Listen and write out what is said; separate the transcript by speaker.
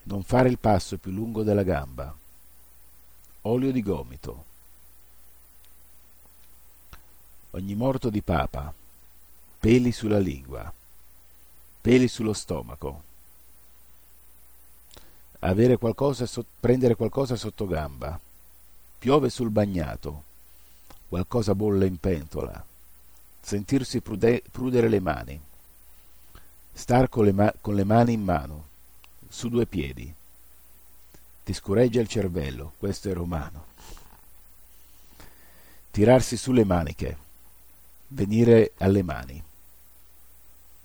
Speaker 1: Non fare il passo più lungo della gamba. Olio di gomito. Ogni morto di papa. Peli sulla lingua. Peli sullo stomaco. Prendere qualcosa sotto gamba. Piove sul bagnato. Qualcosa bolle in pentola. Sentirsi prudere le mani. Star con le mani in mano, su due piedi. Ti scureggia il cervello, questo è romano. Tirarsi sulle maniche. Venire alle mani.